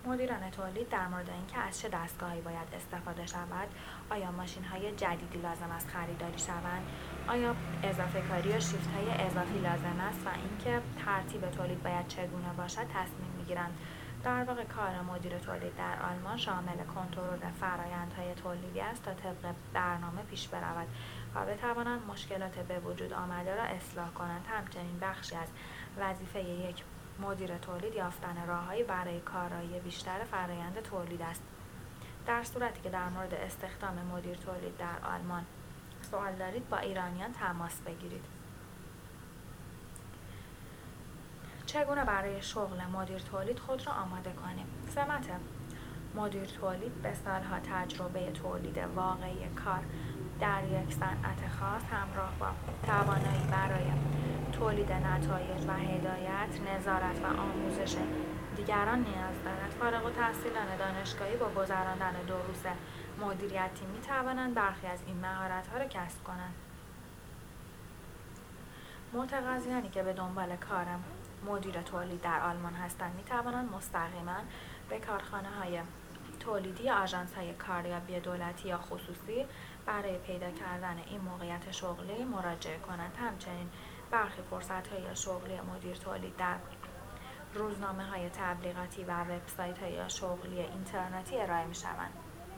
مدیران تولید در مورد اینکه از چه دستگاهی باید استفاده شود، آیا ماشین‌های جدیدی لازم است خریداری شوند، آیا اضافه کاری و شیفت‌های اضافی لازم است و اینکه ترتیب تولید باید چگونه باشد تصمیم می‌گیرند. در واقع کار مدیر تولید در آلمان شامل کنترل فرآیندهای تولیدی است تا طبق برنامه پیش برود و بتوانند مشکلات به وجود آمده را اصلاح کنند. همچنین بخشی از وظیفه یک مدیر تولید یافتن راههایی برای کارایی بیشتر فرآیند تولید است. در صورتی که در مورد استخدام مدیر تولید در آلمان سوال دارید، با ایرانیان تماس بگیرید. چگونه برای شغل مدیر تولید خود را آماده کنیم؟ سمت مدیر تولید به سالها تجربه تولید واقعی کار در یک صنعت خاص همراه با توانایی برای تولید نتایج و هدایت، نظارت و آموزش دیگران نیاز دارد. فارغ التحصیلان دانشگاهی با گذراندن 2 روز مدیریتی می توانند برخی از این مهارت‌ها را کسب کنند. متقاضیانی که به دنبال کار مدیر تولید در آلمان هستند می توانند مستقیما به کارخانه‌های تولیدی یا آژانس‌های کاریابی دولتی یا خصوصی برای پیدا کردن این موقعیت شغلی مراجعه کنند. همچنین برخی فرصت‌های شغلی مدیر تولید در روزنامه‌های تبلیغاتی و وبسایت‌های شغلی اینترنتی ارائه می‌شوند.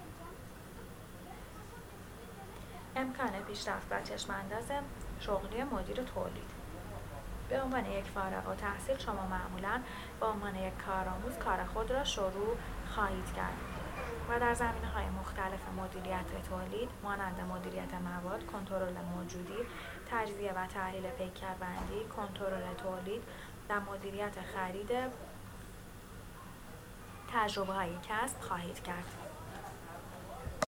امکان پیشرفت و چشم‌انداز شغلی مدیر تولید: به عنوان یک فارغ التحصیل شما معمولاً به عنوان یک کارآموز کار خود را شروع خواهید کرد و در زمینه‌های مختلف مدیریت تولید مانند مدیریت مواد، کنترل موجودی، تجزیه و تحلیل پیکربندی، کنترل تولید و مدیریت خرید تجربه‌های کسب خواهید کرد.